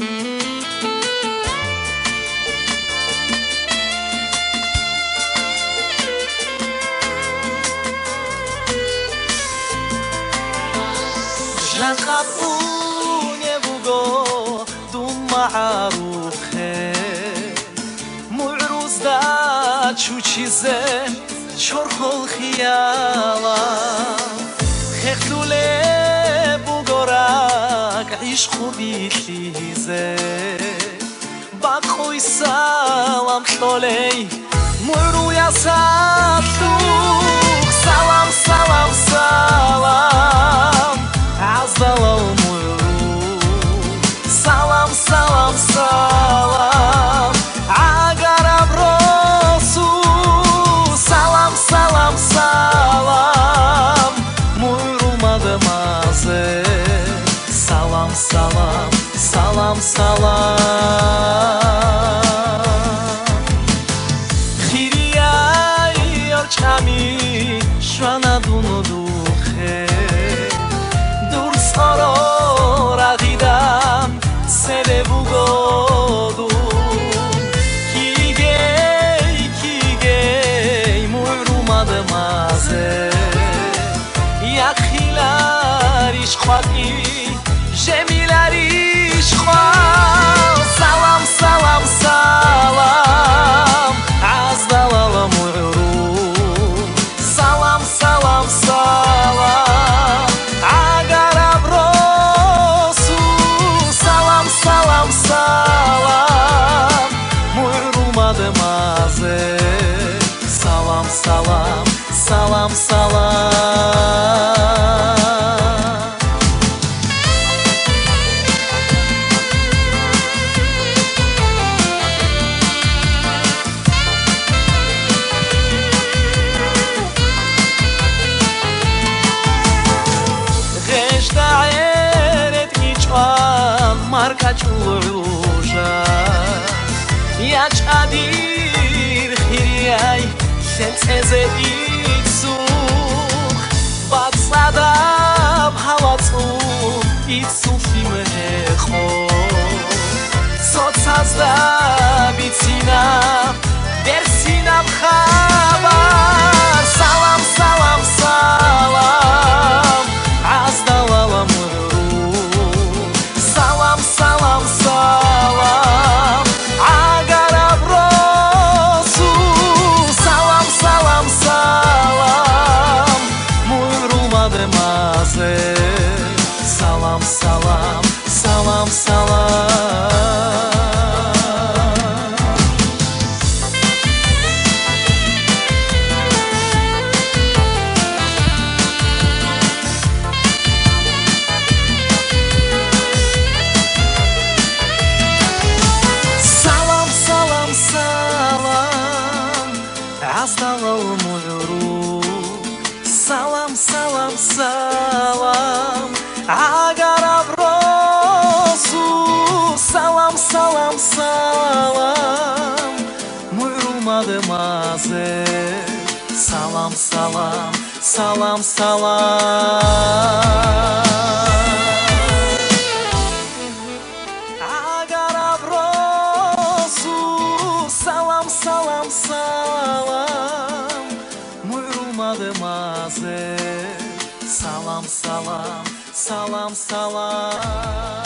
نخبوني بوغو دوم معروفه معروض داد شو چیزه چرخل خیالا خختوله بوغورک عشقو بیخیزه باقوی سلام خلولی مرو یا ساتوخ سلام سلام سلام عزدالو مرو سلام سلام سلام عقرب رسو سلام سلام سلام مرو مدمازه سلام سلام سلام سلام خیریای چمی شوانا دونو دوخه آرا رقیدم سله بوگودو کیگی مورو مدمازه یخیلاریش خواهی جمیلاریش خواه سلام سلام سلام از دلال مورو سلام سلام سلام سلام سلام سلام سلام غش دعيرت إيجوان ماركا جوجا ياج أدير خيرياي سنتزه إيتسوخ باد صداب هواتسوخ إيتسوخي مهخو صوت سازده بیتینم درسینم خبر سلام سلام سلام از دلالم مرو سلام سلام سلام عقرب رسو سلام سلام سلام مرو مدمازه سلام سلام سلام سلام عزدالو مرو سلام سلام سلام عقرب رسو سلام سلام سلام مرو مدمازه سلام سلام سلام سلام عقرب رسو سلام سلام سلام مرو مدمازه سلام سلام سلام سلام